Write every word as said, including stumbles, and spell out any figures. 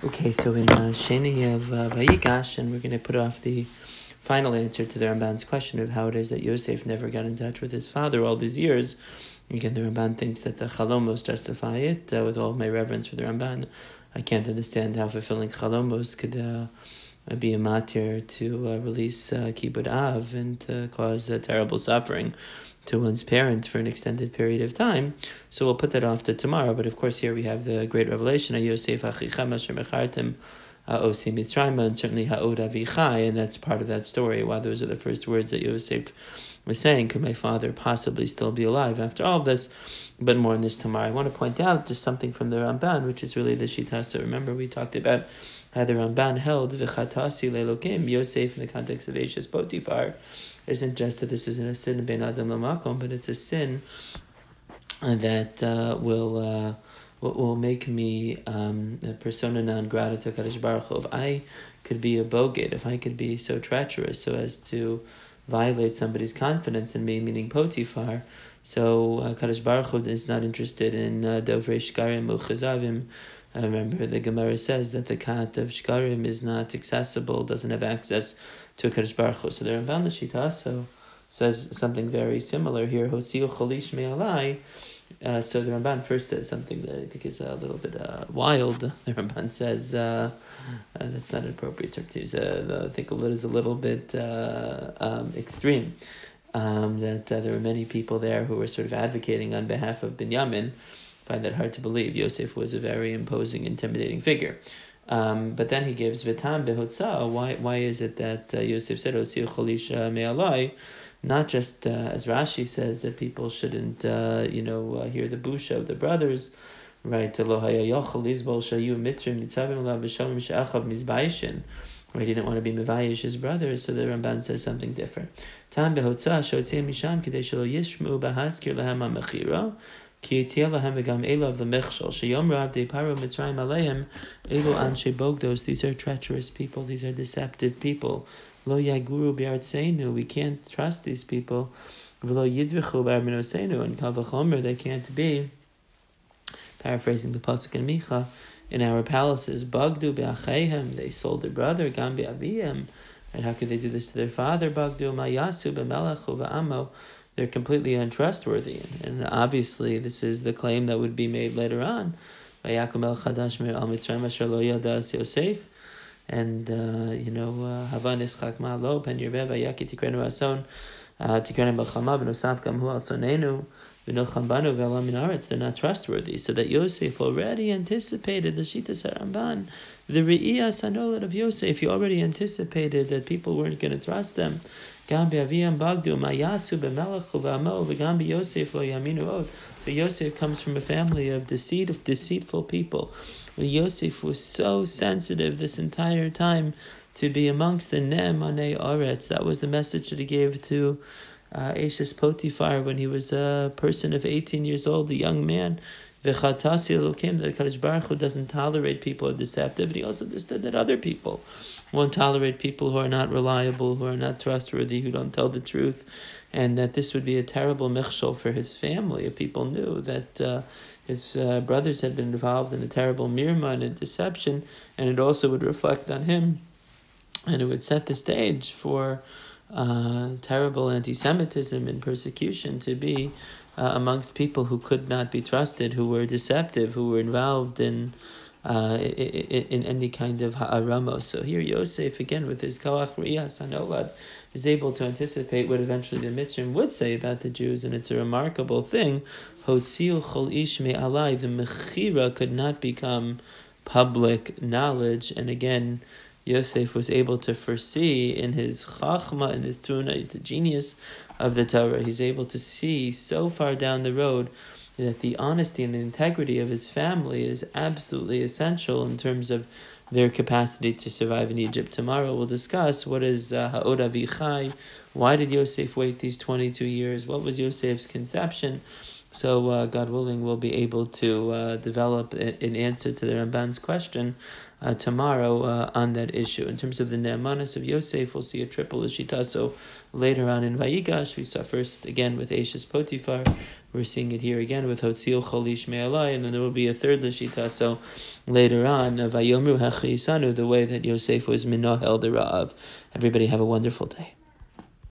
Okay, so in uh, Sheni of uh, Vayigash, and we're going to put off the final answer to the Ramban's question of how it is that Yosef never got in touch with his father all these years. Again, the Ramban thinks that the Chalomos justify it. Uh, with all my reverence for the Ramban, I can't understand how fulfilling Chalomos could uh, be a matir to uh, release uh, Kibud Av and uh, cause uh, terrible suffering to one's parent for an extended period of time. So we'll put that off to tomorrow. But of course, here we have the great revelation of Yosef Achichem Asher Mechartem Osi Mitzrayma, and certainly Ha'od Avichai, and that's part of that story. Why those are the first words that Yosef was saying, could my father possibly still be alive after all of this? But more on this tomorrow. I want to point out just something from the Ramban, which is really the Shita. So remember, we talked about how the Ramban held V'chatasi le'lokim Yosef in the context of Eshes Potifar isn't just that this isn't a sin of Ben Adam Lamakom, but it's a sin that uh, will uh, will make me um, a persona non grata to Kadosh Baruch Hu. If I could be a bogey, if I could be so treacherous so as to violate somebody's confidence in me, meaning Potifar, so uh, Kadosh Baruch Hu is not interested in uh, Dovrei Shkarim Uchazavim. I remember the Gemara says that the cat of Shkarim is not accessible, doesn't have access to Kadosh Baruch Hu. So the Ramban L'Shita so says something very similar here. Hotziu cholish me'alai. Uh, so the Ramban first says something that I think is a little bit uh, wild. The Ramban says uh, uh, that's not an appropriate term to use. Uh, I think a little is a little bit uh, um, extreme. Um, that uh, there were many people there who were sort of advocating on behalf of Binyamin. I find that hard to believe. Yosef was a very imposing, intimidating figure. Um, but then he gives Vitam Behotza. Why why is it that uh, Yosef said Otziu Cholisha Me'alai? Not just uh, as Rashi says that people shouldn't uh, you know uh, hear the busha of the brothers, right? Lo haya yochel lizbol shayu mitrim nitzavim alav v'shamim she'achav mizbaishin. Right, he didn't want to be mevayish his brothers, so the Ramban says something different. Tam Behotza shotzei misham kidei shelo yishmu bahaskir lahem ha'mechira. Ki yitia lahem v'gam elav l'mechshol sheyom rav de paro mitzrayim aleim elu anshe bogdos. These are treacherous people. These are deceptive people. Lo yaguru b'artseinu. We can't trust these people. V'lo yidvichu b'arminoseinu. And kal v'chomer, they can't be, paraphrasing the pasuk in Micha, in our palaces. Bagdu b'acheihem. They sold their brother. Gam b'aviyem. And how could they do this to their father? Bagdu mayasu b'melech u'v'amo. They're completely untrustworthy. And obviously, this is the claim that would be made later on. Vayakum el chadash mir al mitzrayim asher lo yadas Yosef. And, uh, you know, Havan ischak ma'alo, pen yirveh vayaki tikrenu ason, tikrenu b'chama, v'nosaf gam hu al sonenu, v'nocham banu v'elam min aretz. They're not trustworthy. So that Yosef already anticipated the Shitas HaRamban, the Re'iyas HaNolad of Yosef. He already anticipated that people weren't going to trust them. Gam be'aviyam bagdu, mayasu be'melech u'v'amo, v'gam be'Yosef lo yaminu od. So Yosef comes from a family of deceit, of deceitful people. Yosef was so sensitive this entire time to be amongst the Ne'emanei Aretz. That was the message that he gave to uh, Eshes Potifar when he was a person of eighteen years old, a young man. V'chatasi elokim, that Kadosh Baruch Hu doesn't tolerate people who are deceptive. And he also understood that other people won't tolerate people who are not reliable, who are not trustworthy, who don't tell the truth. And that this would be a terrible mechshol for his family if people knew that uh, his uh, brothers had been involved in a terrible mirma and a deception, and it also would reflect on him, and it would set the stage for uh, terrible anti-Semitism and persecution to be uh, amongst people who could not be trusted, who were deceptive, who were involved in uh, in, in any kind of ha'aramo. So here Yosef, again, with his koach riyas hanolad, is able to anticipate what eventually the Mitzrayim would say about the Jews, and it's a remarkable thing. Hotziu chol ish me'alai, the mechira could not become public knowledge, and again, Yosef was able to foresee in his chachma, in his tuna, he's the genius of the Torah, he's able to see so far down the road that the honesty and the integrity of his family is absolutely essential in terms of their capacity to survive in Egypt. Tomorrow we'll discuss what is uh, Ha'od Avichai, why did Yosef wait these twenty-two years, what was Yosef's conception So, uh, God willing, we'll be able to uh, develop an answer to the Ramban's question uh, tomorrow uh, on that issue. In terms of the Ne'emanis of Yosef, we'll see a triple Lashita. So later on in Vayigash, we saw first again with Eishes Potifar. We're seeing it here again with Hotzil Cholish Me'alai, and then there will be a third Lashita. So later on, Vayomru Hachisanu, the way that Yosef was Minohel the Ra'av. Everybody have a wonderful day.